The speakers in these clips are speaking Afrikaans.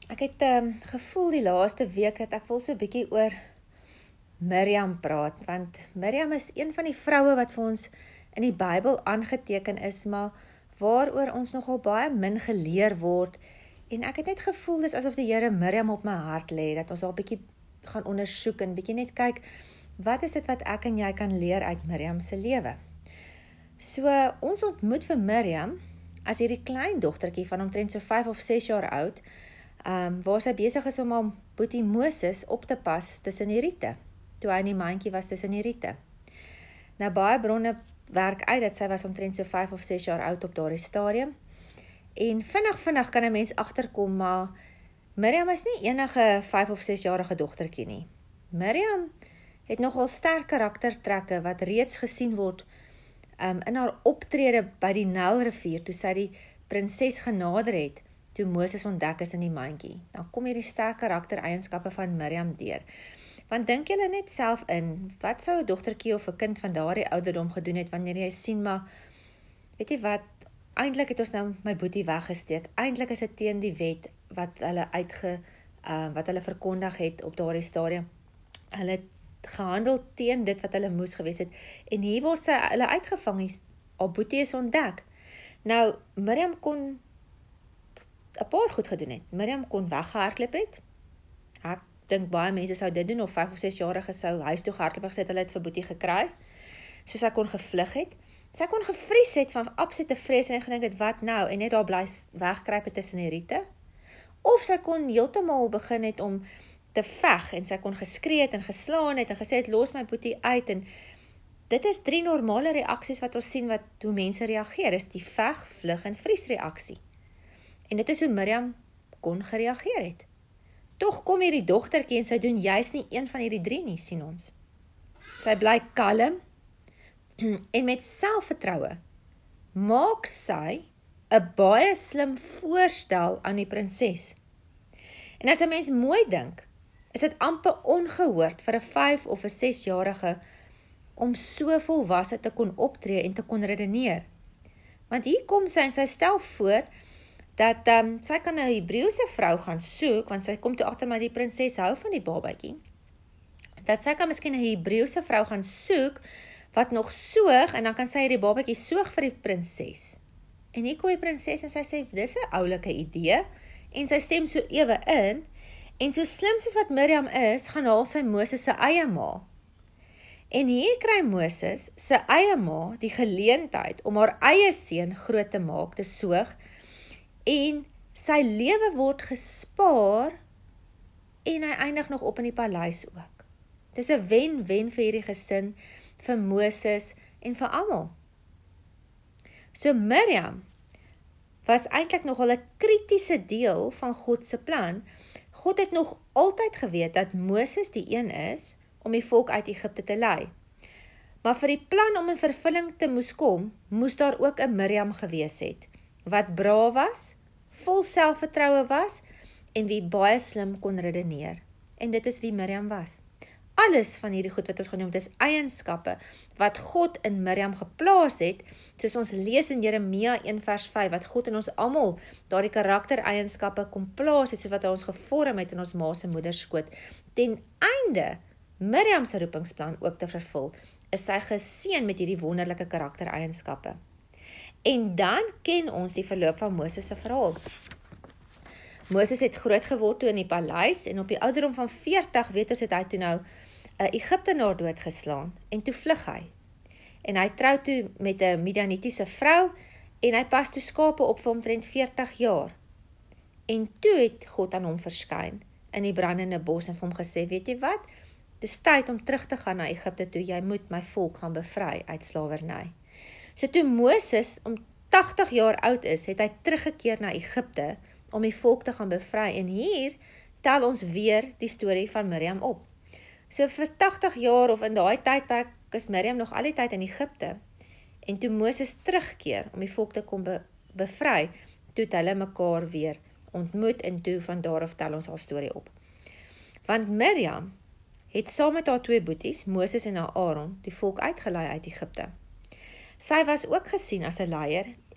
Ek het gevoel die laaste week dat ek wil so 'n bietjie oor Miriam praat, want Miriam is een van die vroue wat vir ons in die Bybel aangeteken is, maar waaroor ons nogal baie min geleer word, en ek het net gevoel dis asof die Here Miriam op my hart lê, dat ons haar 'n bietjie gaan ondersoek en bietjie net kyk, wat is dit wat ek en jy kan leer uit Miriam se lewe? So, ons ontmoet vir Miriam as hierdie klein dogtertjie van omtrent so 5 of 6 jaar oud, waar sy besig is om haar boetie Moses op te pas tussen die riete, toe hy in die mandjie was tussen die riete. Nou baie bronne werk uit dat sy was omtrent so 5 of 6 jaar oud op daardie stadium, en vinnig kan 'n mens agterkom, maar Miriam is nie enige 5 of 6 jarige dogtertjie nie. Miriam het nogal sterk karaktertrekke wat reeds gesien word in haar optrede by die Nylrivier, toe sy die prinses genader het, toe Moses ontdek is in die mandjie. Dan kom hierdie sterk karaktereienskappe van Miriam deur. Want dink julle net self in, wat sou 'n dogtertjie of 'n kind van daardie ouderdom gedoen het, wanneer jy sien, maar, weet jy wat, eintlik het ons nou my boetie weggesteek, eintlik is dit teen die wet, wat hulle verkondig het op daardie stadium. Hulle het gehandel teen dit wat hulle moes gewees het, en hier word hulle uitgevang, haar boetie is ontdek. Nou, Miriam kon 'n paar goed gedoen het. Miriam kon weggehardloop het. Ek dink baie mense sou dit doen, of 5 of 6 jarige sou huis toe gehardloop en gesê hulle het vir boetie gekry. So sy kon gevlug het. Sy kon gevries het van absolute vrees en gedink het, wat nou, en net daar bly wegkruip het tussen die riete. Of sy kon heeltemal begin het om te veg, en sy kon geskree het en geslaan het en gesê het, los my boetie uit, en dit is 3 normale reaksies wat ons sien hoe mense reageer, is die veg, vlug en vries reaksie. En dit is hoe Miriam kon gereageer het. Tog kom hierdie dogtertjie en sy doen juist nie een van hierdie 3 nie, sien ons. Sy bly kalm en met selfvertroue maak sy 'n baie slim voorstel aan die prinses. En as 'n mens mooi dink, is dit amper ongehoord vir 'n 5 of 'n 6 jarige om so volwasse te kon optree en te kon redeneer. Want hier kom sy en sy stel voor dat sy kan 'n Hebreëse vrou gaan soek, want sy kom toe agter maar die prinses hou van die babatjie, dat sy kan miskien 'n Hebreëse vrou gaan soek, wat nog soog, en dan kan sy die babatjie soog vir die prinses. En hier kom die prinses en sy sê, dis 'n oulike idee, en sy stem so ewe in, en so slim soos wat Miriam is, gaan haal sy Moses se eie ma. En hier kry Moses se eie ma die geleentheid om haar eie seun groot te maak, te soog, en sy lewe word gespaar, en hy eindig nog op in die paleis ook. Dis 'n wen-wen vir hierdie gesin, vir Moses en vir almal. So Miriam was eintlik nogal 'n kritiese deel van God se plan. God het nog altyd geweet dat Moses die een is om die volk uit Egipte te lei. Maar vir die plan om in vervulling te moes kom, moes daar ook 'n Miriam gewees het, wat braaf was, vol selfvertroue was, en wie baie slim kon redeneer. En dit is wie Miriam was. Alles van hierdie goed wat ons genoem, is eienskappe wat God in Miriam geplaas het, soos ons lees in Jeremia 1 vers 5, wat God in ons almal daardie karaktereienskappe kom plaas het, soos wat hy ons gevorm het in ons ma se moederskoot, ten einde Miriam se roepingsplan ook te vervul, is sy geseën met hierdie wonderlike karaktereienskappe. En dan ken ons die verloop van Moses se verhaal. Moses het groot geword toe in die paleis, en op die ouderdom van 40, weet ons, het hy toe nou 'n Egiptenaar doodgeslaan, en toe vlug hy. En hy trou toe met 'n Midianitiese vrou, en hy pas toe skape op vir omtrent 40 jaar. En toe het God aan hom verskyn in die brandende bos en vir hom gesê, weet jy wat, dis tyd om terug te gaan na Egipte toe, jy moet my volk gaan bevry uit slawerny. So toe Moses om 80 jaar oud is, het hy teruggekeer na Egipte om die volk te gaan bevry, en hier tel ons weer die storie van Miriam op. So vir 80 jaar of in daai tydperk is Miriam nog al die tyd in Egipte, en toe Moses terugkeer om die volk te kom bevry, toe het hulle mekaar weer ontmoet, en toe van daar af tel ons haar storie op. Want Miriam het saam met haar 2 boeties, Moses en Aaron, die volk uitgelei uit Egipte. Sy was ook gesien as 'n leier,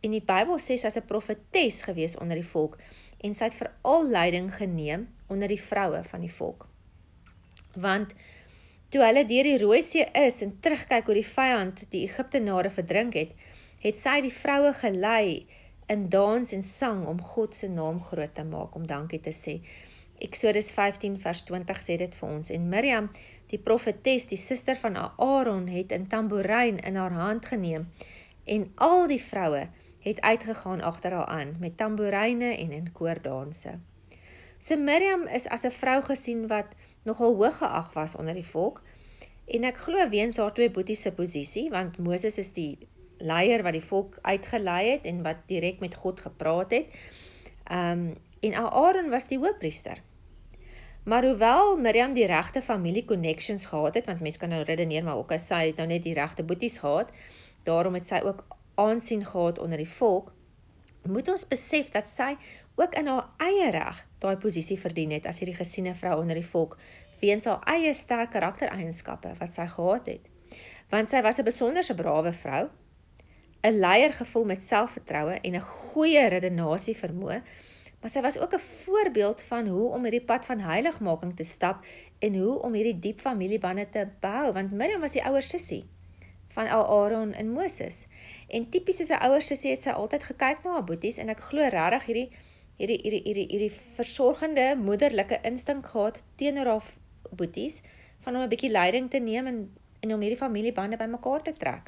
en die Bybel sê sy is 'n profetes gewees onder die volk, en sy het veral leiding geneem onder die vroue van die volk. Want toe hulle deur die Rooi See is en terugkyk hoe die vyand die Egiptenare verdrink het, het sy die vroue gelei in dans en sang om God se naam groot te maak, om dankie te sê. Eksodus 15 vers 20 sê dit vir ons. En Miriam, die profetes, die suster van Aaron, het 'n tamboerijn in haar hand geneem, en al die vroue het uitgegaan agter haar aan, met tamboeryne en in koordanse. So Miriam is as 'n vrou gesien wat nogal hoog geag was onder die volk, en ek glo weens haar twee boeties se posisie, want Moses is die leier wat die volk uitgelei het, en wat direk met God gepraat het, en Aaron was die hoofpriester. Maar hoewel Miriam die regte familie connections gehad het, want mens kan nou redeneer, maar ook as sy het nou net die regte boeties gehad, daarom het sy ook aansien gehad onder die volk, moet ons besef dat sy ook in haar eie reg daai posisie verdien het as hierdie gesiene vrou onder die volk, weens haar eie sterk karaktereienskappe wat sy gehad het. Want sy was 'n besonderse brawe vrou, 'n leier gevul met selfvertroue en 'n goeie redenasie vermoë, maar sy was ook 'n voorbeeld van hoe om hierdie pad van heiligmaking te stap en hoe om hierdie diep familiebande te behou, want Miriam was die ouer sussie van Aaron en Moses. En tipies soos 'n ouer sussie het sy altyd gekyk na haar boeties, en ek glo regtig hierdie versorgende moederlike instink gehad teenoor haar boeties, van om 'n bietjie leiding te neem en om hierdie familiebande bymekaar te trek.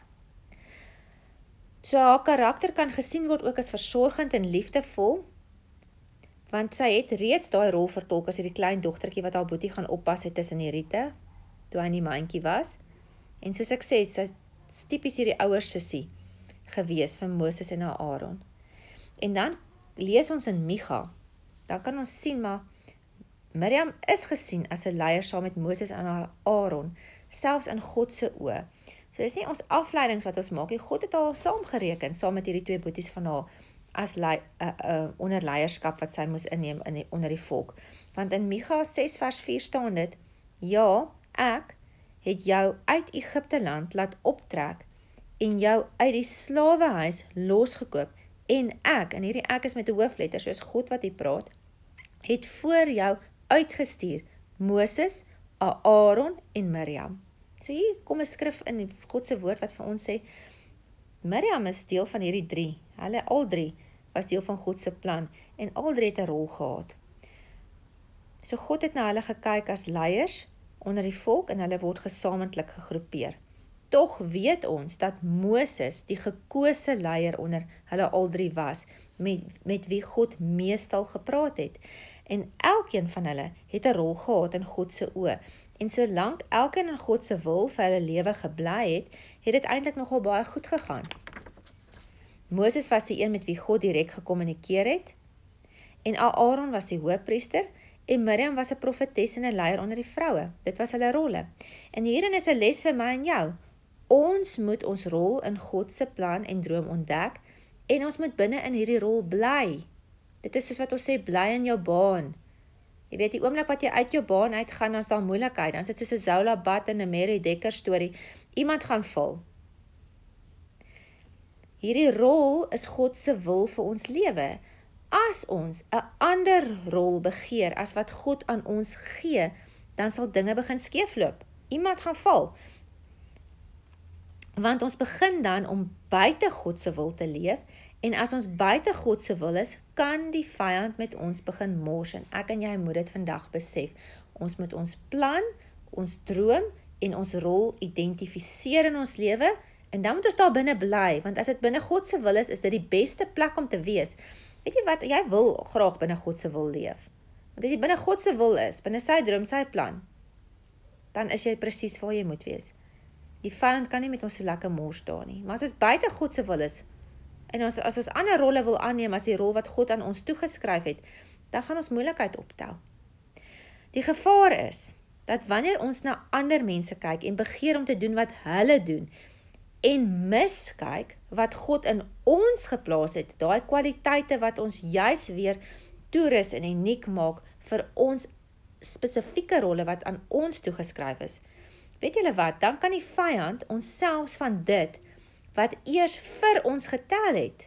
So haar karakter kan gesien word ook as versorgend en liefdevol, want sy het reeds daai rol vertolk as hierdie klein dogtertjie wat haar boetie gaan oppas het tussen die riete, toe hy in die mandjie was. En soos ek sê, sy is tipies hierdie ouer sussie gewees van Moses en Aaron. En dan lees ons in Micha, dan kan ons sien, maar Miriam is gesien as 'n leier saam met Moses en Aaron, selfs in God se oë. So dis nie ons afleidings wat ons maak nie, God het haar saamgereken, saam met hierdie twee boeties van haar, as onder leierskap wat sy moes inneem onder die volk. Want in Micha 6 vers 4 staan dit, ja, ek het jou uit Egipte land laat optrek, en jou uit die slawehuis losgekoop, en ek, en hierdie ek is met 'n hoofletter, soos God wat hier praat, het voor jou uitgestuur, Moses, Aaron en Miriam. So hier kom 'n skrif in God se woord wat vir ons sê, Miriam is deel van hierdie drie, hulle al drie was deel van God se plan, en al drie het 'n rol gehad. So God het na hulle gekyk as leiers onder die volk, en hulle word gesamentlik gegroepeer. Tog weet ons dat Moses die gekose leier onder hulle al drie was, met wie God meestal gepraat het. En elkeen van hulle het 'n rol gehad in God se oë. En solank elkeen in God se wil vir hulle lewe gebly het dit eintlik nogal baie goed gegaan. Moses was die een met wie God direk gekommunikeer het, en Aaron was die hoofpriester, en Miriam was 'n profetes en 'n leier onder die vroue. Dit was hulle rolle. En hierin is 'n les vir my en jou. Ons moet ons rol in God se plan en droom ontdek, en ons moet binne in hierdie rol bly. Dit is soos wat ons sê, bly in jou baan. Jy weet, die oomblik wat jy uit jou baan uitgaan, dan is daar moeilikheid, dan is dit soos 'n Zola Bad en 'n Mary Dekker storie. Iemand gaan val. Hierdie rol is God se wil vir ons lewe. As ons 'n ander rol begeer as wat God aan ons gee, dan sal dinge begin skeefloop. Iemand gaan val. Want ons begin dan om buite God se wil te leef, en as ons buite God se wil is, kan die vyand met ons begin mors, en ek en jy moet dit vandag besef. Ons moet ons plan, ons droom en ons rol identifiseer in ons lewe, en dan moet ons daar binne bly, want as dit binne God se wil is dit die beste plek om te wees. Weet jy wat, jy wil graag binne God se wil leef. Want as jy binne God se wil is, binne sy droom, sy plan, dan is jy presies waar jy moet wees. Die vyand kan nie met ons so lekker mors daar nie. Maar as ons buite God se wil is, en as ons ander rolle wil aanneem as die rol wat God aan ons toegeskryf het, dan gaan ons moeilikheid optel. Die gevaar is, dat wanneer ons na ander mense kyk, en begeer om te doen wat hulle doen, en miskyk wat God in ons geplaas het, daai kwaliteite wat ons juis weer toerus en uniek maak vir ons spesifieke rolle wat aan ons toegeskryf is. Weet julle wat, dan kan die vyand ons selfs van dit, wat eers vir ons getel het,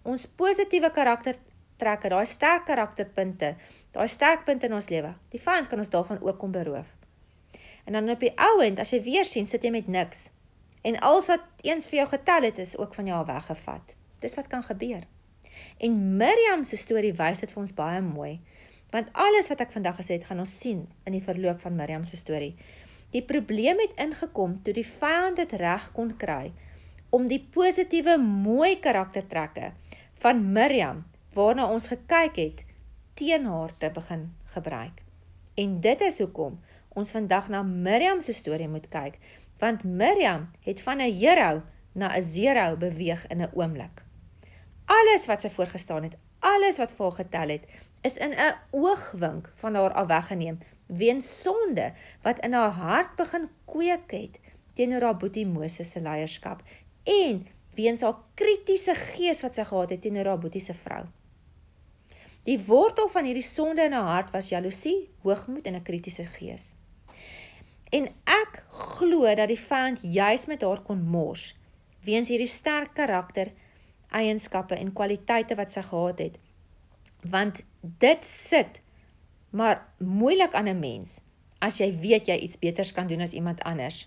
ons positiewe karaktertrekke, daai sterk karakterpunte, daai sterk punte in ons lewe, die vyand kan ons daarvan ook kom beroof. En dan op die ouend, as jy weer sien, sit jy met niks. En alles wat eens vir jou getel het, is ook van jou weggevat. Dis wat kan gebeur. En Miriam se storie wys dit vir ons baie mooi, want alles wat ek vandag gesê het, gaan ons sien in die verloop van Miriam se storie. Die probleem het ingekom toe die vyand dit reg kon kry, om die positiewe, mooi karaktertrekke van Miriam, waarna ons gekyk het, teen haar te begin gebruik. En dit is hoekom ons vandag na Miriam se storie moet kyk, want Miriam het van 'n hero na 'n zero beweeg in 'n oomblik. Alles wat sy voorgestaan het, alles wat vir haar getel het, is in 'n oogwink van haar af weggeneem, weens sonde wat in haar hart begin kweek het teenoor haar boetie Moses se leierskap en weens haar kritiese gees wat sy gehad het teenoor haar boetie se vrou. Die wortel van hierdie sonde in haar hart was jaloesie, hoogmoed en 'n kritiese gees. En ek glo dat die vyand juis met haar kon mors, weens hierdie sterk karakter, eienskappe en kwaliteite wat sy gehad het. Want dit sit maar moeilik aan 'n mens, as jy weet jy iets beters kan doen as iemand anders,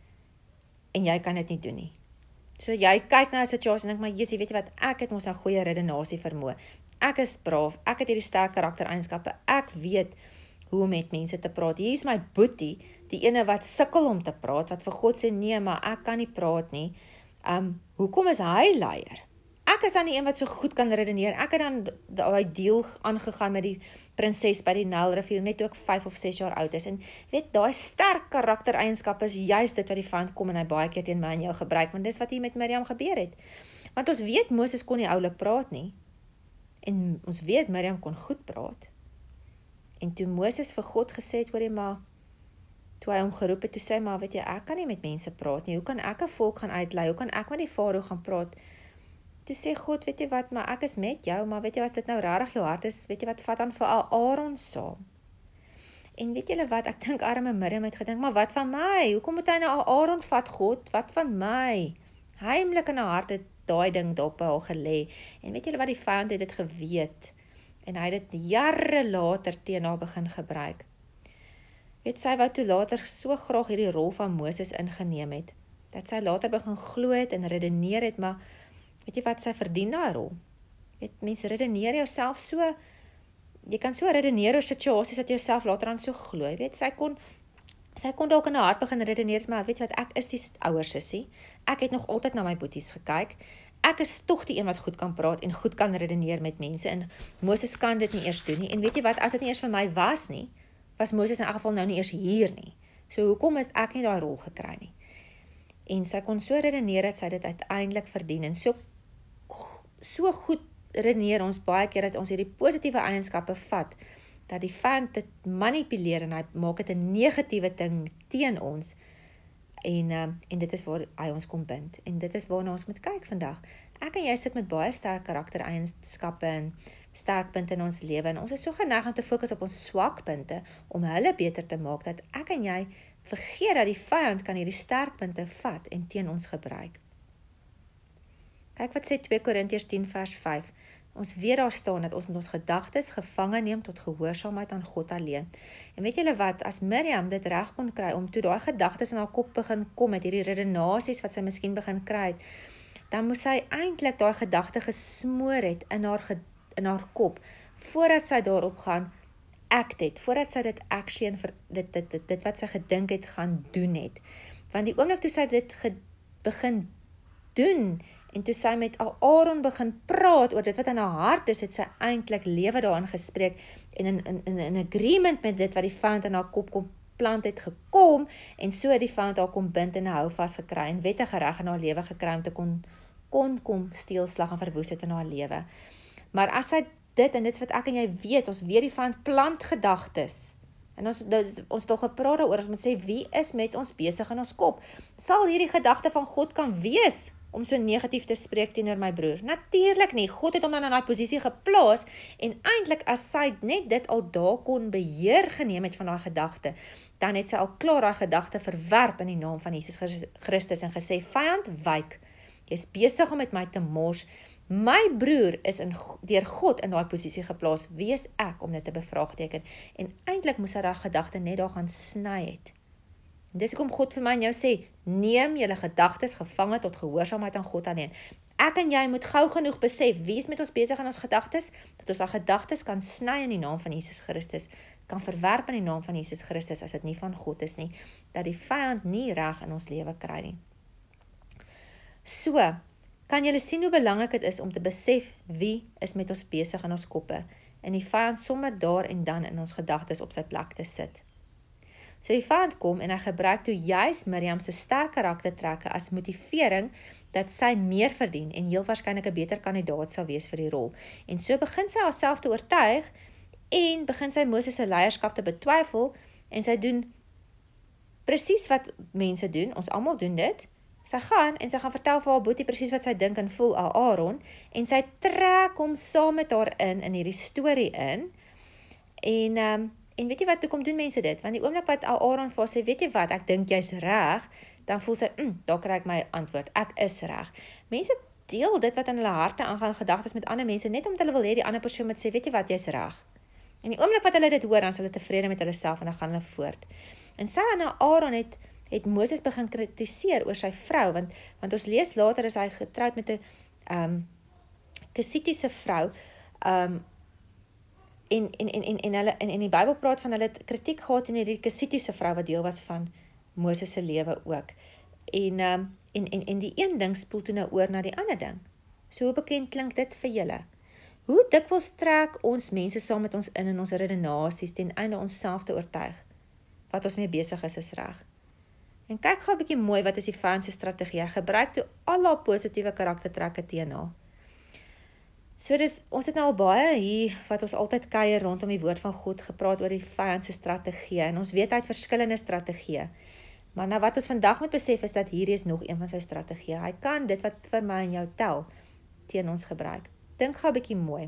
en jy kan dit nie doen nie. So jy kyk na 'n situasie en dink, maar Jesusie, weet jy wat, ek het mos 'n goeie redenasie vermoë. Ek is braaf, ek het hierdie sterk karaktereienskappe, ek weet hoe om met mense te praat. Hier is my boetie, die ene wat sukkel om te praat, wat vir God sê, nee, maar ek kan nie praat nie. Hoekom is hy leier? Ek is dan die een wat so goed kan redeneer. Ek het dan daai deal aangegaan met die prinses by die Nylrivier, net toe ek 5 of 6 jaar oud is. En weet, daai sterk karaktereienskappe is juist dit wat die vyand kom en hy baie keer teen my en jou gebruik, want dis wat hier met Miriam gebeur het. Want ons weet Moses kon nie oulik praat nie. En ons weet Miriam kon goed praat. En toe Moses vir God gesê het, hoorie maar, toe hy hom geroep het, toe sê hy, maar weet jy, ek kan nie met mense praat nie, hoe kan ek 'n volk gaan uitlei, hoe kan ek met die farao gaan praat? Toe sê God, weet jy wat, maar ek is met jou, maar weet jy, as dit nou regtig jou hart is, weet jy wat, vat dan vir Aaron saam. En weet julle wat, ek dink arme Miriam het gedink, maar wat van my? Hoekom moet hy nou Aaron vat, God? Wat van my? Heimlik in haar hart het daai ding daar by haar gelê. En weet julle wat, die vyand het dit geweet. En hy het dit jare later teen haar begin gebruik. Weet, sy wou toe later so graag hierdie rol van Moses ingeneem het, dat sy later begin glo het en redeneer het, maar weet jy wat, sy verdien daai rol. Weet, mense redeneer jouself so, jy kan so redeneer oor situasies dat jy jouself later aan so glo. Weet, sy kon dalk in haar hart begin redeneer, maar weet jy wat, ek is die ouer sussie. Ek het nog altyd na my boeties gekyk. Ek is tog die een wat goed kan praat en goed kan redeneer met mense, en Moses kan dit nie eers doen nie. En weet jy wat, as dit nie eers vir my was nie, was Moses in elk geval nou nie eers hier nie. So hoekom het ek nie daai rol gekry nie? En sy kon so redeneer dat sy dit uiteindelik verdien, en so goed redeneer ons baie keer dat ons hierdie positiewe eienskappe vat, dat die vyand dit manipuleer en hy maak dit 'n negatiewe ding teen ons, en dit is waar hy ons kom bind, en dit is waarna ons moet kyk vandag. Ek en jy sit met baie sterk karaktereienskappe en sterkpunte in ons lewe, en ons is so geneig om te fokus op ons swakpunte, om hulle beter te maak, dat ek en jy vergeet dat die vyand kan hierdie sterkpunte vat en teen ons gebruik. Kyk wat sê 2 Korintiërs 10 vers 5. Ons weet daar staan dat ons met ons gedagtes gevange neem tot gehoorsaamheid aan God alleen. En weet julle wat, as Miriam dit reg kon kry, om toe daai gedagtes in haar kop begin kom, met hierdie redenasies wat sy miskien begin kry het, dan moes sy eintlik daai gedagte gesmoor het in haar kop, voordat sy daarop gaan act het, voordat sy dit action, dit wat sy gedink het gaan doen het. Want die oomblik toe sy dit begin doen, en toe sy met Aaron begin praat oor dit wat in haar hart is, het sy eintlik lewe daarin gespreek, en in agreement met dit wat die vyand in haar kop kom plant het gekom, en so het die vyand haar kom bind en hou vas gekry, en wettige reg in haar lewe gekry, om te kom steel, slag en verwoestheid in haar lewe. Maar as sy dit, en dit is wat ek en jy weet, ons weet die vyand plant gedagtes, en ons het al gepraat daaroor, ons moet sê, wie is met ons besig in ons kop? Sal hierdie gedagte van God kan wees, om so negatief te spreek teenoor my broer? Natuurlik nie, God het hom dan in daai posisie geplaas, en eintlik as sy net dit al daar kon beheer geneem het van daai gedagte, dan het sy al klaar daai gedagte verwerp in die naam van Jesus Christus, en gesê, vyand, wyk, jy is besig om met my te mors, My broer is deur God in daai posisie geplaas. Wie is ek om dit te bevraagteken? En eintlik moes hy daai gedagte net daar gaan sny het. En dis hoekom God vir my en jou sê, neem julle gedagtes gevange tot gehoorsaamheid aan God alleen. Ek en jy moet gou genoeg besef, wie is met ons besig in ons gedagtes, dat ons daai gedagtes kan sny in die naam van Jesus Christus, kan verwerp in die naam van Jesus Christus, as dit nie van God is nie, dat die vyand nie reg in ons lewe kry nie. So, kan julle sien hoe belangrik dit is om te besef wie is met ons besig in ons koppe, en die vyand sommer daar en dan in ons gedagtes op sy plek te sit. So die vyand kom en hy gebruik toe juis Miriam se sterk karaktertrekke as motivering dat sy meer verdien en heel waarskynlik 'n beter kandidaat sal wees vir die rol. En so begin sy haarself te oortuig en begin sy Moses se leierskap te betwyfel en sy doen presies wat mense doen, ons almal doen dit. Sy gaan en sy gaan vertel vir haar boetie presies wat sy dink en voel aan Aaron en sy trek hom saam met haar in hierdie storie in. En weet jy wat, hoekom doen mense dit? Want die oomblik wat Aaron vir haar sê, weet jy wat, ek dink jy's reg, dan voel sy, daar kry ek my antwoord, ek is reg. Mense deel dit wat in hulle harte aangaan, gedagtes met ander mense, net omdat hulle wil hê die ander persoon moet sê, weet jy wat, jy's reg. En die oomblik wat hulle dit hoor, dan is hulle tevrede met hulle self en dan gaan hulle voort. En sy en Aaron het Moses begin kritiseer oor sy vrou, want ons lees later is hy getroud met 'n Kesitiese vrou, en die Bybel praat van hulle het kritiek gehad in hierdie Kesitiese vrou wat deel was van Moses se lewe ook. En die een ding spoel toe nou oor na die ander ding. So hoe bekend klink dit vir julle? Hoe dikwels trek ons mense saam met ons in ons redenasies ten einde ons self te oortuig wat ons mee besig is reg? En kyk gou 'n bietjie mooi wat is die vyand se strategie. Hy gebruik toe al haar positiewe karaktertrekke teen haar. So ons het nou al baie hier, wat ons altyd kuier rondom die woord van God, gepraat oor die vyand se strategie, en ons weet hy het verskillende strategieë. Maar nou wat ons vandag moet besef is dat hierdie is nog een van sy strategieë. Hy kan dit wat vir my en jou tel, teen ons gebruik. Dink gou 'n bietjie mooi.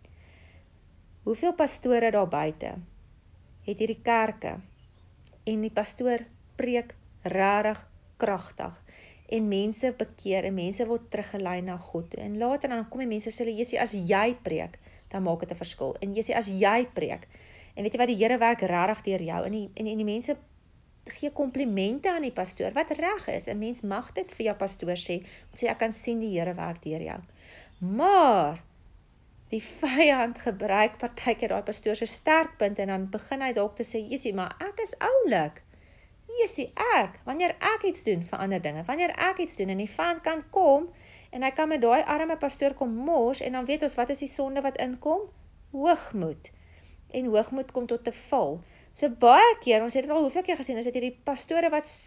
Hoeveel pastore daar buite het hierdie kerke, en die pastoor preek rarig, kragtig, en mense bekeer, en mense word teruggelei na God toe, en later dan kom die mense sê, Jessie, as jy preek, dan maak dit 'n verskil, en Jessie, as jy preek, en weet jy wat, die Here werk rarig deur jou, en die mense gee komplimente aan die pastoor, wat reg is, 'n mens mag dit vir jou pastoor sê, ek kan sien die Here werk deur jou, maar, die vyand gebruik partykeer daai pastoor se sterkpunt, en dan begin hy dalk te sê, Jessie, maar ek is oulik, Jessie, wanneer ek iets doen vir ander dinge, wanneer ek iets doen, en die vyand kan kom, en hy kan met daai arme pastoor kom mors, en dan weet ons, wat is die sonde wat inkom? Hoogmoed. En hoogmoed kom tot 'n val. So baie keer, ons het dit al hoeveel keer gesien, is dit hierdie pastore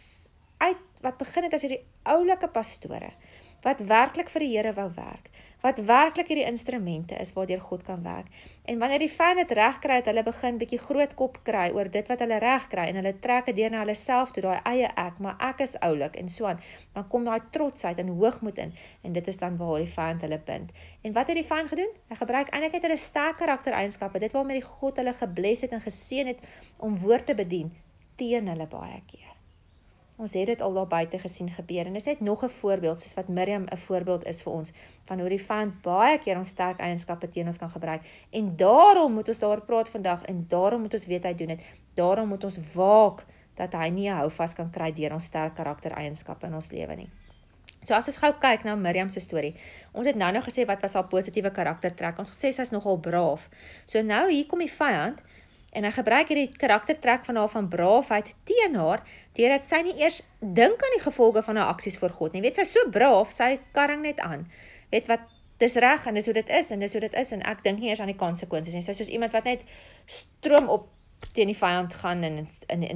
wat begin het as hierdie oulike pastore, wat werklik vir die Here wou werk, wat werklik hierdie instrumente is waardeur God kan werk. En wanneer die vyand dit reg kry, het hulle begin bietjie groot kop kry oor dit wat hulle reg kry, en hulle trek dit deur na hulle self toe, daai eie ek, maar ek is oulik, en so aan. Dan kom daai trotsheid en hoogmoed in, en dit is dan waar die vyand hulle bind. En wat het die vyand gedoen? Hy gebruik eintlik net hulle sterk karaktereienskappe, dit waarmee die God hulle gebless het en geseën het om woord te bedien, teen hulle baie keer. Ons het dit al daar buite gesien gebeur, en dis net nog 'n voorbeeld, soos wat Miriam 'n voorbeeld is vir ons, van hoe die vyand baie keer ons sterk eienskappe teen ons kan gebruik, en daarom moet ons daar praat vandag, en daarom moet ons weet hy doen dit, daarom moet ons waak, dat hy nie 'n houvas kan kry deur ons sterk karaktereienskappe in ons lewe nie. So as ons gou kyk na Miriam se storie, ons het nou gesê wat was haar positiewe karaktertrek, ons het gesê sy is nogal braaf, so nou hier kom die vyand, en hy gebruik hierdie karaktertrek van haar van braafheid teen haar, deurdat sy nie eers dink aan die gevolge van haar aksies voor God nie. Weet, sy is so braaf, sy karring net aan. Weet wat, dis reg, en dis hoe dit is, en ek dink nie eers aan die konsekwensies nie. Sy is soos iemand wat net stroom op teen die vyand gaan in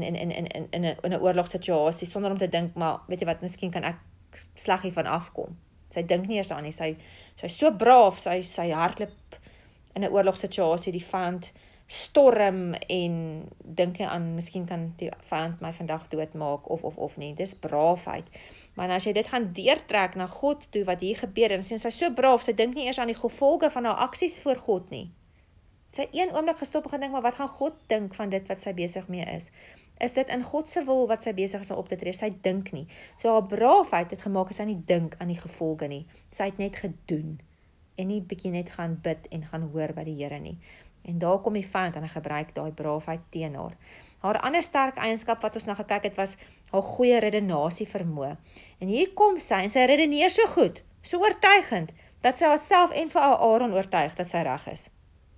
'n oorlogssituasie, sonder om te dink, maar weet jy wat, miskien kan ek sleg hiervan afkom. Sy dink nie eers aan nie, sy is so braaf, sy hardloop in 'n oorlogssituasie, die vyand storm, en dink jy aan, miskien kan die vyand my vandag doodmaak, of nie, dis braafheid. Maar as jy dit gaan deurtrek na God toe, wat hier gebeur, en sy is so braaf, sy dink nie eers aan die gevolge van haar aksies voor God nie. Sy een oomblik gestop en gedink, maar wat gaan God dink van dit wat sy besig mee is? Is dit in God se wil wat sy besig is om op te tree? Sy dink nie. So haar braafheid het gemaak, sy nie dink aan die gevolge nie. Sy het net gedoen. en nie bietjie net gaan bid en gaan hoor by die Here nie. En daar kom die vyand en hy gebruik daai braafheid teen haar. Haar ander sterk eienskap wat ons na gekyk het, was haar goeie redenasie vermoë. En hier kom sy en sy redeneer so goed, so oortuigend, dat sy haarself en vir Aaron oortuig dat sy reg is.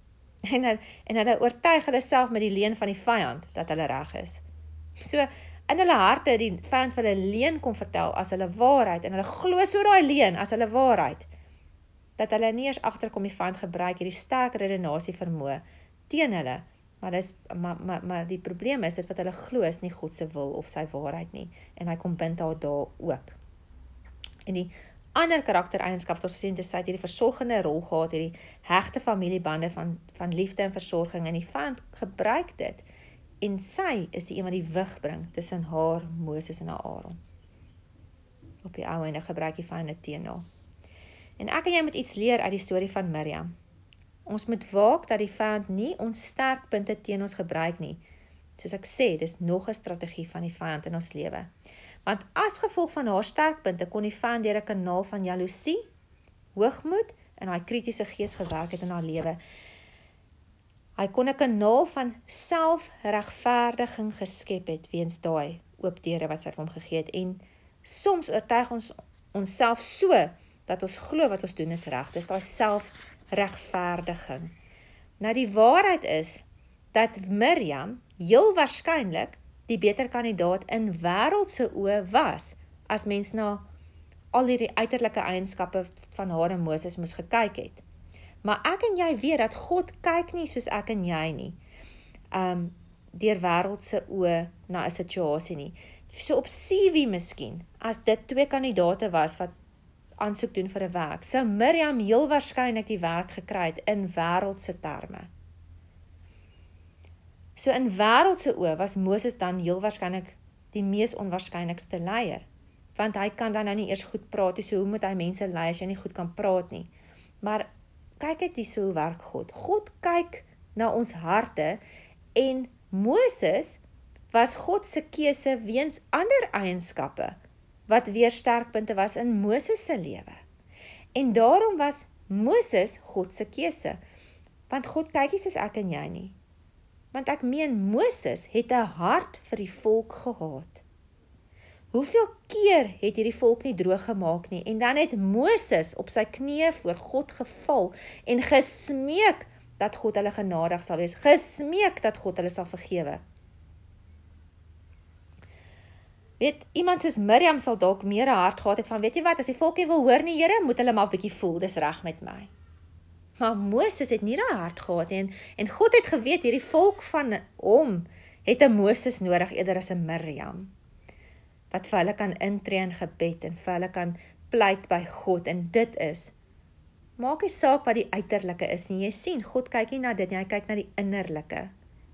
En hulle oortuig hulle self met die leuen van die vyand dat hulle reg is. So in hulle harte die vyand vir hulle leuen kom vertel as hulle waarheid en hulle glo so daai leuen as hulle waarheid dat hulle nie eers agterkom die vyand gebruik hierdie sterk redenasie vermoë teen hulle. Maar die probleem is dit wat hulle glo is nie God se wil of sy waarheid nie en hy kom bind haar daar ook. En die ander karaktereienskap wat ons sien, dis sy het hierdie versorgende rol gehad, hierdie hegte familiebande van liefde en versorging en die vyand gebruik dit en sy is die een wat die wig bring tussen haar, Moses en Aaron. Op die ou einde gebruik die vyand dit teen haar. En ek en jy moet iets leer uit die storie van Miriam. Ons moet waak dat die vyand nie ons sterkpunte teen ons gebruik nie. Soos ek sê, dis nog 'n strategie van die vyand in ons lewe. Want as gevolg van haar sterkpunte kon die vyand deur 'n kanaal van jaloesie, hoogmoed en haar kritiese gees gewerk het in haar lewe. Hy kon 'n kanaal van selfregverdiging geskep het weens daai oop deure wat sy vir hom gegee het. En soms oortuig ons onsself so dat ons glo wat ons doen is reg. Dis daai selfregverdiging. Nou die waarheid is dat Miriam heel waarskynlik die beter kandidaat in wêreldse oë was, as mens na al hierdie uiterlike eienskappe van haar en Moses moes gekyk het. Maar ek en jy weet dat God kyk nie soos ek en jy nie, deur wêreldse oë na 'n situasie nie. So op CV miskien, as dit 2 kandidate was wat aansoek doen vir 'n werk, sou Miriam heel waarskynlik die werk gekry het in wêreldse terme. So in wêreldse oë was Moses dan heel waarskynlik die mees onwaarskynlikste leier, want hy kan dan nou nie eers goed praat nie, so hoe moet hy mense lei as jy nie goed kan praat nie? Maar kyk net hier so hoe werk God. God kyk na ons harte en Moses was God se keuse weens ander eienskappe wat weer sterkpunte was in Moses se lewe. En daarom was Moses God se keuse, want God kyk nie soos ek en jy nie. Want ek meen Moses het 'n hart vir die volk gehad. Hoeveel keer het hierdie volk nie droog gemaak nie, en dan het Moses op sy knieë voor God geval en gesmeek dat God hulle genadig sal wees, gesmeek dat God hulle sal vergewe. Weet, iemand soos Miriam sal dalk meer 'n hart gehad het van, weet jy wat, as die volk nie wil hoor nie, Here, moet hulle maar 'n bietjie voel, dis reg met my. Maar Moses het nie daai hart gehad nie, en God het geweet, hierdie volk van hom het 'n Moses nodig eerder as 'n Miriam, wat vir hulle kan intree in gebed en vir hulle kan pleit by God, en dit is, maak nie saak wat die uiterlike is nie, jy sien, God kyk nie na dit nie, hy kyk na die innerlike.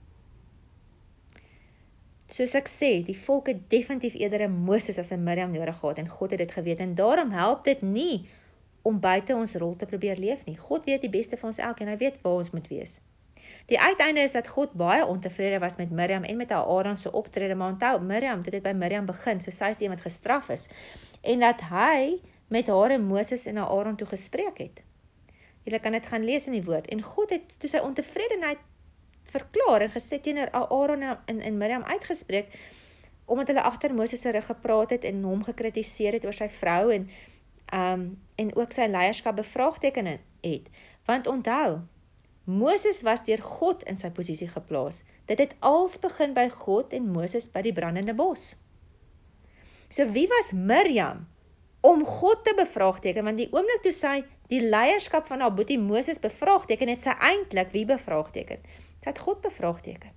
Soos ek sê, die volk het definitief eerder 'n Moses as 'n Miriam nodig gehad, en God het dit geweet, en daarom help dit nie om buite ons rol te probeer leef nie. God weet die beste van ons elkeen, hy weet waar ons moet wees. Die uiteinde is dat God baie ontevrede was met Miriam en met haar Aaron se optrede, maar onthou, Miriam, dit het by Miriam begin, so sy is die een wat gestraf is, en dat hy met haar en Moses en haar Aaron toe gespreek het. Julle kan dit gaan lees in die woord, en God het toe sy ontevredenheid verklaar en gesê teenoor Aaron en Miriam uitgespreek, omdat hulle agter Moses se rug gepraat het en hom gekritiseer het oor sy vrou en ook sy leierskap bevraagteken het. Want onthou, Moses was deur God in sy posisie geplaas. Dit het als begin by God en Moses by die brandende bos. So wie was Miriam om God te bevraagteken? Want die oomblik toe sy die leierskap van haar boetie Moses bevraagteken, het sy eintlik wie bevraagteken? Sy het God bevraagteken.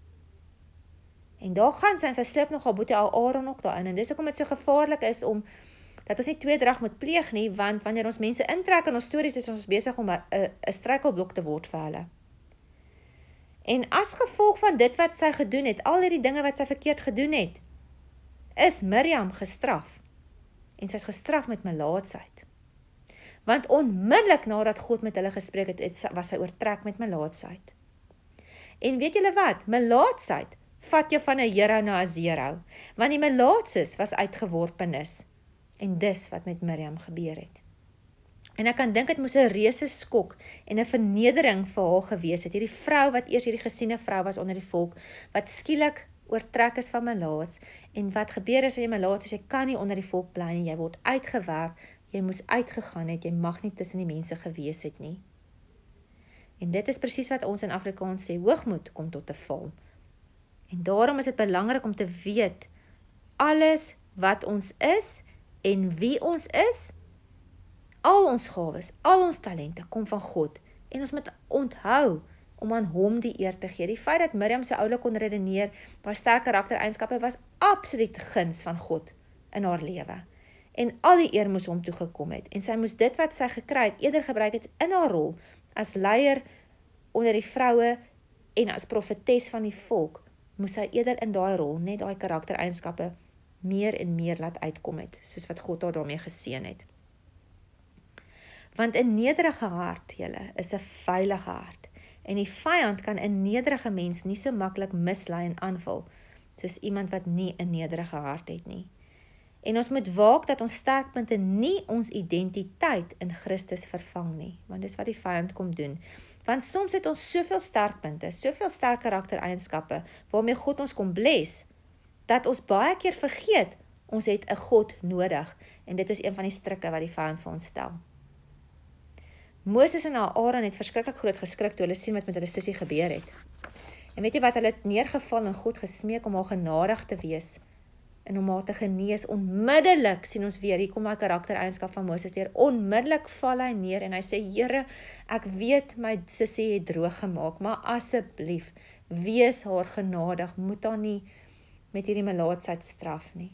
En daar gaan sy, en sy sleep nog haar boetie Aaron ook daarin, en dis hoekom dit so gevaarlik is om dat ons nie tweedrag moet pleeg nie, want wanneer ons mense intrek in ons stories, is ons besig om 'n struikelblok te word vir hulle. En as gevolg van dit wat sy gedoen het, al hierdie dinge wat sy verkeerd gedoen het, is Miriam gestraf. En sy is gestraf met melaatsheid. Want onmiddellik nadat God met hulle gespreek het, was sy oortrek met melaatsheid. En weet julle wat? Melaatsheid vat jou van 'n hero na 'n zero, want die melaatses was uitgeworpenis. En dis wat met Miriam gebeur het. En ek kan dink dit moes 'n reuse skok en 'n vernedering vir haar gewees het. Hierdie vrou wat eers hierdie gesiene vrou was onder die volk, wat skielik oortrek is van melaats, en wat gebeur as jy melaats is, jy kan nie onder die volk bly nie, jy word uitgewerp, jy moes uitgegaan het, jy mag nie tussen die mense gewees het nie. En dit is presies wat ons in Afrikaans sê, hoogmoed kom tot 'n val. En daarom is dit belangrik om te weet, alles wat ons is, en wie ons is, al ons gawes, al ons talente, kom van God, en ons moet onthou, om aan hom die eer te gee. Die feit dat Miriam so oulik kon redeneer, haar sterk karaktereienskappe was absoluut guns van God in haar lewe. En al die eer moes hom toegekom het. En sy moes dit wat sy gekry het, eerder gebruik het in haar rol, as leier onder die vroue, en as profetes van die volk, moes sy eerder in daai rol, net daai karaktereienskappe, meer en meer laat uitkom het, soos wat God haar daarmee geseën het. Want 'n nederige hart, julle, is 'n veilige hart. En die vyand kan 'n nederige mens nie so maklik mislei en aanval, soos iemand wat nie 'n nederige hart het nie. En ons moet waak dat ons sterkpunte nie ons identiteit in Christus vervang nie, want dis wat die vyand kom doen. Want soms het ons soveel sterkpunte, soveel sterk karaktereienskappe, waarmee God ons kom bless, dat ons baie keer vergeet, ons het 'n God nodig, en dit is een van die strikke wat die vyand vir ons stel. Moses en Aaron het verskriklik groot geskrik toe hulle sien wat met hulle sussie gebeur het. En weet jy wat, hulle het neergeval en God gesmeek om haar genadig te wees en om haar te genees. Onmiddellik sien ons weer, hier kom my karaktereienskap van Moses deur, onmiddellik val hy neer en hy sê, Here, ek weet my sussie het droog gemaak, maar asseblief, wees haar genadig, moet haar nie met hierdie melaatsheid straf nie.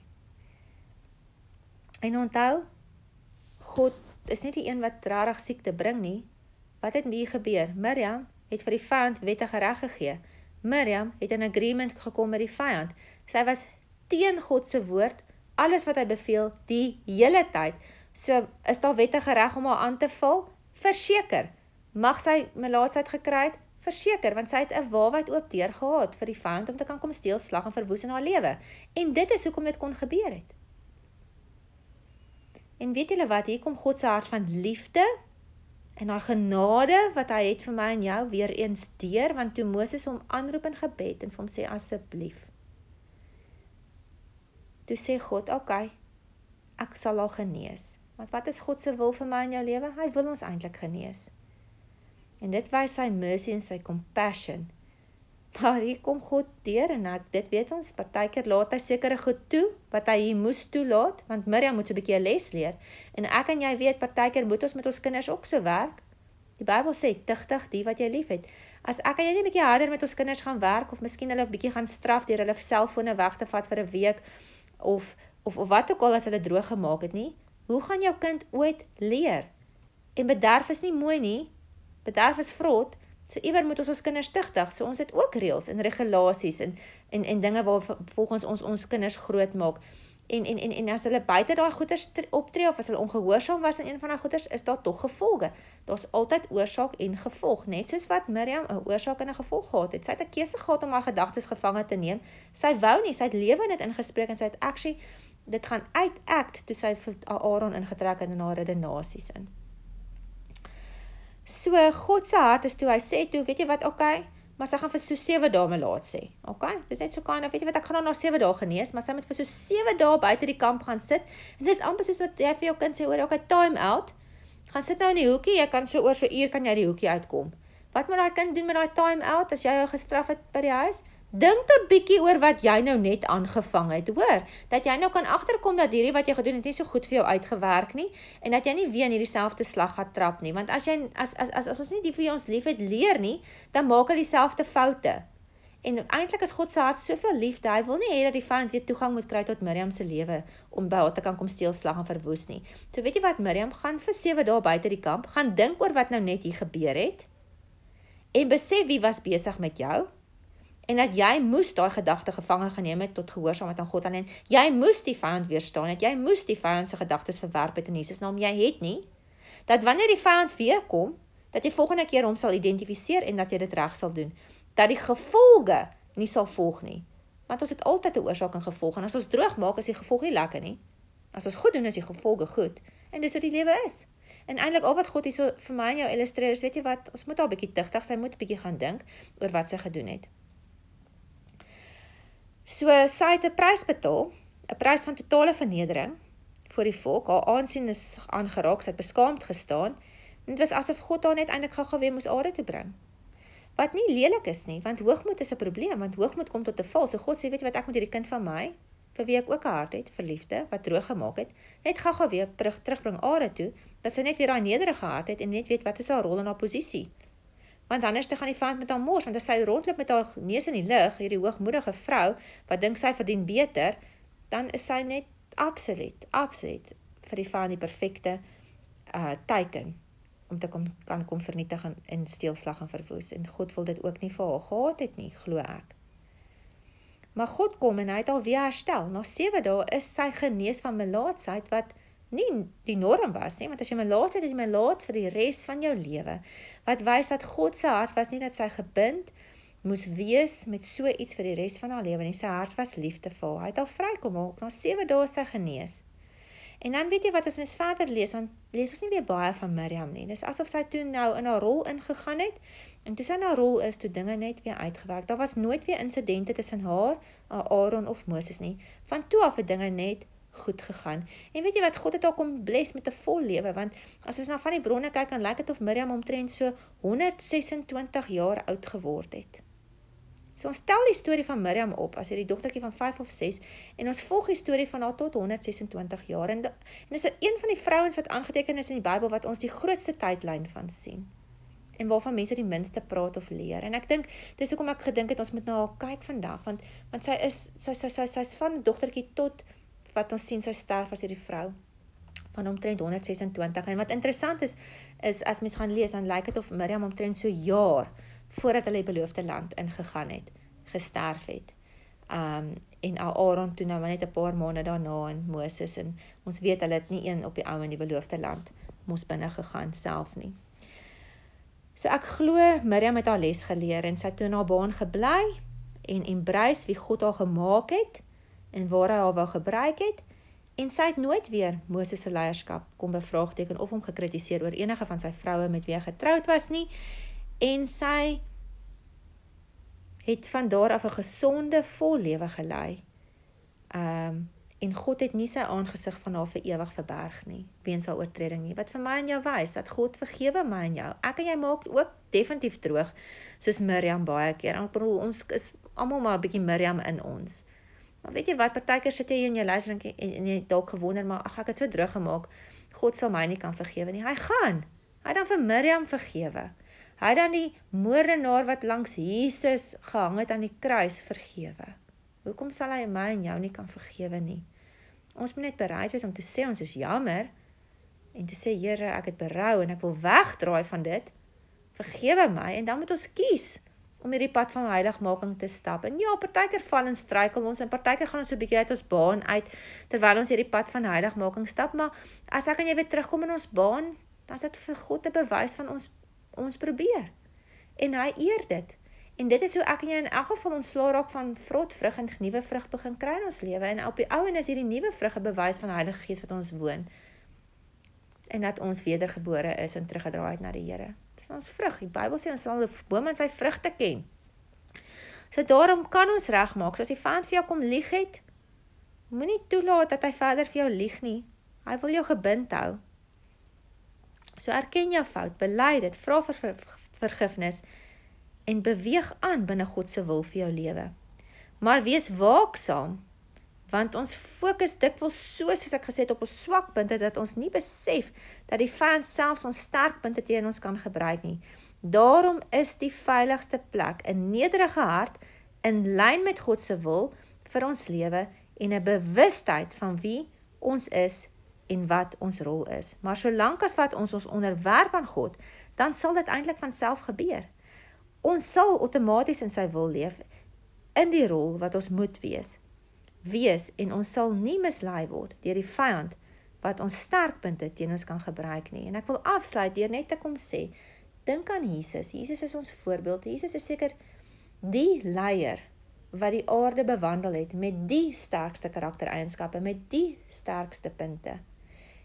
En onthou, God is nie die een wat rarig siekte bring nie. Wat het hier gebeur? Miriam het vir die vyand wettige reg gegee. Miriam het in agreement gekom met die vyand. Sy was teen God se woord, alles wat hy beveel, die hele tyd. So, is daar wettige reg om haar aan te val? Verseker. Mag sy melaatsheid gekry het? Verseker, want sy het 'n waawyd oop deur gehad vir die vyand om te kan kom steel, slag en verwoes in haar lewe. En dit is hoekom dit kon gebeur het. En weet julle wat, hier kom God se hart van liefde en haar genade wat hy het vir my en jou weer eens deur, want toe Moses hom aanroep in gebed en vir hom sê asseblief. Toe sê God, okay, ek sal haar genees. Want wat is God se wil vir my en jou lewe? Hy wil ons eintlik genees. En dit wys sy mercy en sy compassion. Maar hier kom God deur en dit weet ons, partykeer laat hy sekere goed toe, wat hy hier moes toelaat, want Miriam moet so 'n bietjie 'n les leer. En ek en jy weet, partykeer moet ons met ons kinders ook so werk. Die Bybel sê, tigtig die wat jy lief het. As ek en jy nie 'n bietjie harder met ons kinders gaan werk, of miskien hulle 'n bietjie gaan straf deur hulle selfone weg te vat vir 'n week, of wat ook al as hulle droog gemaak het nie, hoe gaan jou kind ooit leer? En bederf is nie mooi nie, bederf is vrot. So iewers moet ons kinders tigtig, so ons het ook reëls en regulasies en dinge waar volgens ons kinders groot maak. En as hulle buite daai goeders optree, of as hulle ongehoorsaam was in een van daai goeders, is daar tog gevolge. Daar's altyd oorsaak en gevolg, net soos wat Miriam 'n oorsaak en 'n gevolg gehad het. Sy het 'n keuse gehad om haar gedagtes gevange te neem. Sy wou nie, sy het lewe in dit ingespreek en sy het actually dit gaan uitact toe sy vir Aaron ingetrek het in haar redenasies in. So, God se hart is toe, hy sê toe, weet jy wat, okay, maar sy gaan vir so 7 dae melaat sê, okay, dis net so kind of, weet jy wat, ek gaan haar na 7 dae genees, maar sy moet vir so 7 dae buite die kamp gaan sit, en dis amper soos wat jy vir jou kind sê, hoor, okay, time out, gaan sit nou in die hoekie, jy kan so oor so uur kan jy die hoekie uitkom. Wat moet daai kind doen met daai time out, as jy jou gestraf het by die huis? Dink 'n bietjie oor wat jy nou net aangevang het, hoor, dat jy nou kan agterkom dat hierdie wat jy gedoen het nie so goed vir jou uitgewerk nie, en dat jy nie weer in hierdie selfde slag gaan trap nie, want as ons nie die vir ons liefheid leer nie, dan maak hulle dieselfde foute. En eintlik is God se hart soveel liefde, hy wil nie hê dat die vyand weer toegang moet kry tot Miriam se lewe, om by haar te kan kom steel, slag en verwoes nie. So weet jy wat, Miriam, gaan vir 7 dae buite die kamp, gaan dink oor wat nou net hier gebeur het, en besef wie was besig met jou, en dat jy moes daai gedagte gevange geneem het tot gehoorsaamheid aan God alleen. Jy moes die vyand weerstaan het, jy moes die vyand se gedagtes verwerp het in Jesus naam, jy het nie, dat wanneer die vyand weer kom, dat jy volgende keer hom sal identifiseer en dat jy dit reg sal doen, dat die gevolge nie sal volg nie, want ons het altyd 'n oorsaak en gevolg, en as ons droog maak, is die gevolg nie lekker nie, as ons goed doen, is die gevolge goed, en dis wat die lewe is. En eintlik al wat God hier so vir my en jou illustreer is, weet jy wat, ons moet al 'n bietjie tigtig, sy moet 'n bietjie gaan dink oor wat sy gedoen het. So, sy het 'n prys betaal, 'n prys van totale vernedering vir die volk, haar aansien is aangeraak, sy het beskaamd gestaan, en dit was asof God haar net eintlik gou-gou weer moes aarde toe bring. Wat nie lelik is nie, want hoogmoed is 'n probleem, want hoogmoed kom tot 'n val. So God sê, weet jy wat, ek moet hierdie kind van my, vir wie ek ook 'n hart het, vir liefde, wat droog gemaak het, net gou-gou weer terugbring aarde toe, dat sy net weer daai nederige hart het, en net weet wat is haar rol en haar posisie. Want anders te gaan die vyand met haar mors, want as sy rondloop met haar neus in die lug, hierdie hoogmoedige vrou, wat dink sy verdien beter, dan is sy net absoluut vir die vyand die perfekte teiken, om te kan vernietig en steelslag en verwoes. En God wil dit ook nie vir haar gehad het nie, glo ek. Maar God kom en hy het alweer herstel. Na 7 dae is sy genees van melaatsheid, wat nie die norm was nie, want as jy melaats het, is jy melaats vir die res van jou lewe. Wat wys dat God se hart was nie dat sy gebind moes wees met so iets vir die res van haar lewe nie. Sy hart was liefde vir haar. Hy het haar vrykom maak, na 7 dae is sy genees. En dan weet jy wat, as mens verder lees, dan lees ons nie weer baie van Miriam nie. Dis asof sy toe nou in haar rol ingegaan het, en toe sy in haar rol is, toe dinge net weer uitgewerk. Daar was nooit weer insidente tussen haar, Aaron of Moses nie. Van toe af het dinge net goed gegaan. En weet jy wat, God het haar kom bless met 'n vol lewe, want as ons nou van die bronne kyk, dan lyk dit of Miriam omtrent so 126 jaar oud geword het. So ons tel die storie van Miriam op, as hierdie dogtertjie van 5 of 6, en ons volg die storie van haar tot 126 jaar, en is een van die vrouens wat aangeteken is in die Bybel, wat ons die grootste tydlyn van sien, en waarvan mense die minste praat of leer. En ek dink, dis hoekom ek gedink het, ons moet na haar kyk vandag, want sy is van dogtertjie tot, wat ons sien, sy sterf as hierdie vrou, van omtrent 126, en wat interessant is as mens gaan lees, dan lyk het of Miriam omtrent so jaar, voordat hulle die beloofde land ingegaan het, gesterf het. En Aaron toe nou net 'n paar maande daarna, en Moses, en ons weet hulle het nie een op die ou in die beloofde land moes binne gegaan self nie. So ek glo Miriam het haar les geleer, en sy het toe in haar baan gebly, en embrace wie God haar gemaak het, en waar hy haar wou gebruik het, en sy het nooit weer Moses se leierskap kom bevraagteken of hom gekritiseer oor enige van sy vroue met wie hy getroud was nie, en sy het van daar af 'n gesonde, vol lewe gelei. En God het nie sy aangesig van haar vir ewig verberg nie, weens haar oortreding nie, wat vir my en jou wys, dat God vergewe my en jou. Ek en jy maak ook definitief droog, soos Miriam baie keer. Ek bedoel, ons is almal maar 'n bietjie Miriam in ons. Maar weet jy wat, partykeer sit jy in jou luister en jy dalk gewonder, maar ag, ek het so droog gemaak, God sal my nie kan vergewe nie. Hy het dan vir Miriam vergewe. Hy het dan die moordenaar wat langs Jesus gehang het aan die kruis vergewe. Hoekom sal hy my en jou nie kan vergewe nie? Ons moet net bereid wees om te sê, ons is jammer, en te sê, Here, ek het berou, en ek wil wegdraai van dit, vergewe my, en dan moet ons kies, om hierdie pad van heiligmaking te stap. En ja, partykeer val en struikel ons, en partykeer gaan ons so 'n bietjie uit ons baan uit, terwyl ons hierdie pad van heiligmaking stap, maar as ek en jy weer terugkom in ons baan, dan is dit vir God 'n bewys van ons probeer. En hy eer dit. En dit is hoe ek en jy in elk geval ontslaa raak van vrot vrug en nuwe vrug begin kry in ons lewe. En op die ou en is hierdie nuwe vrug 'n bewys van die Heilige Gees wat ons woon. En dat ons wedergebore is en teruggedraai het na die Here. Dis ons vrug. Die Bybel sê ons sal 'n boom aan sy vrugte ken. So daarom kan ons regmaak. So as die vyand vir jou kom lieg het, moenie toelaat dat hy verder vir jou lieg nie. Hy wil jou gebind hou. So erken jou fout, bely dit, vra vir vergifnis en beweeg aan binne God se wil vir jou lewe. Maar wees waaksaam, want ons fokus dikwels soos ek gesê het, op ons swakpunte, dat ons nie besef dat die vyand selfs ons sterkpunte teen ons kan gebruik nie. Daarom is die veiligste plek 'n nederige hart in lyn met God se wil vir ons lewe en 'n bewustheid van wie ons is en wat ons rol is. Maar solank as wat ons onderwerp aan God, dan sal dit eintlik van self gebeur. Ons sal outomaties in sy wil leef, in die rol wat ons moet wees, en ons sal nie mislei word deur die vyand, wat ons sterkpunte teen ons kan gebruik nie. En ek wil afsluit deur net te kom sê, dink aan Jesus. Jesus is ons voorbeeld. Jesus is seker die leier wat die aarde bewandel het met die sterkste karaktereienskappe, met die sterkste punte.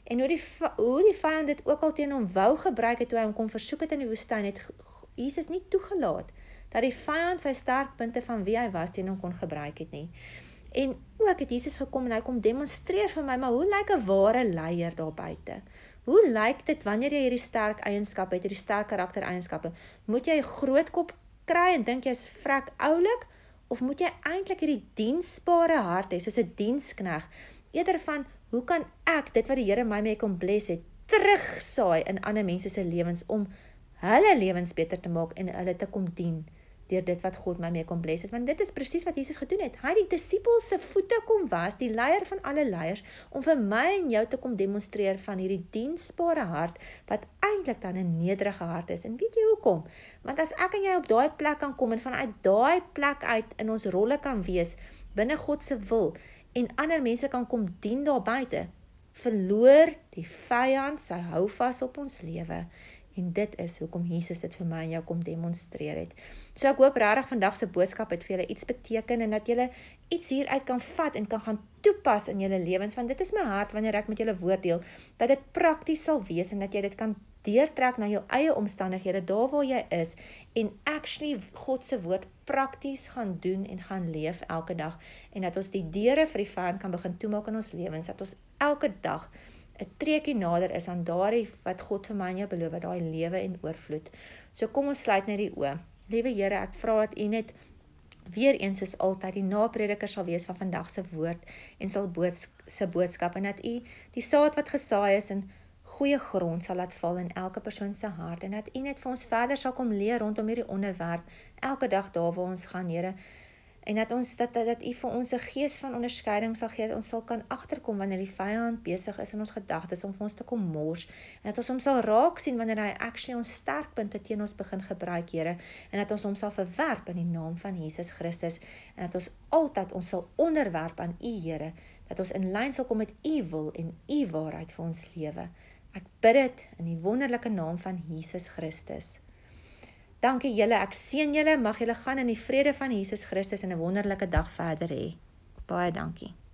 En hoe die vyand dit ook al teen hom wou gebruik het, toe hy hom kom versoek het in die woestyn, het Jesus nie toegelaat, dat die vyand sy sterkpunte van wie hy was teen hom kon gebruik het nie. En ook het Jesus gekom en hy kom demonstreer vir my, maar hoe lyk 'n ware leier daar buite? Hoe lyk dit wanneer jy hierdie sterk eienskappe het, hierdie sterk karaktereienskappe? Moet jy 'n groot kop kry en dink jy's vrek oulik, of moet jy eintlik hierdie diensbare hart hê, soos 'n dienskneg, eerder van, hoe kan ek dit wat die Here my mee kom bless het, terugsaai in ander mense se lewens, om hulle lewens beter te maak, en hulle te kom dien, deur dit wat God my mee kom bless het, want dit is presies wat Jesus gedoen het. Hy het die disippels se voete kom was, die leier van alle leiers, om vir my en jou te kom demonstreer van hierdie diensbare hart, wat eintlik dan 'n nederige hart is. En weet jy hoekom? Want as ek en jy op daai plek kan kom, en vanuit daai plek uit in ons rolle kan wees, binne God se wil, en ander mense kan kom dien daar buite, verloor die vyand sy houvas op ons lewe. En dit is hoekom Jesus dit vir my en jou kom demonstreer het. So ek hoop regtig vandag se boodskap het vir julle iets beteken, en dat julle iets hieruit kan vat en kan gaan toepas in julle lewens, want dit is my hart wanneer ek met julle woord deel, dat dit prakties sal wees, en dat jy dit kan deurtrek na jou eie omstandighede, daar waar jy is, en actually God se woord prakties gaan doen en gaan leef elke dag, en dat ons die deure vir die vyand kan begin toemaak in ons lewens, dat ons elke dag 'n treukie nader is aan daardie wat God vir my en jou beloof, daai lewe en oorvloed. So kom ons sluit net die oë. Liewe Here, ek vra dat U net weer eens soos altyd die naprediker sal wees van vandag se woord en se boodskap, en dat U die saad wat gesaai is in goeie grond sal laat val in elke persoon se hart, en dat U net vir ons verder sal kom leer rondom hierdie onderwerp elke dag daar waar ons gaan, Here. En dat U vir ons 'n gees van onderskeiding sal gee, dat ons sal kan agterkom wanneer die vyand besig is in ons gedagtes om vir ons te kom mors, en dat ons hom sal raak sien wanneer hy actually ons sterkpunte teen ons begin gebruik, Here, en dat ons hom sal verwerp in die naam van Jesus Christus, en dat ons altyd ons sal onderwerp aan U, Here, dat ons in lyn sal kom met U wil en U waarheid vir ons lewe. Ek bid dit in die wonderlike naam van Jesus Christus. Dankie julle, ek seën julle, mag julle gaan in die vrede van Jesus Christus en 'n wonderlike dag verder hê. Baie dankie.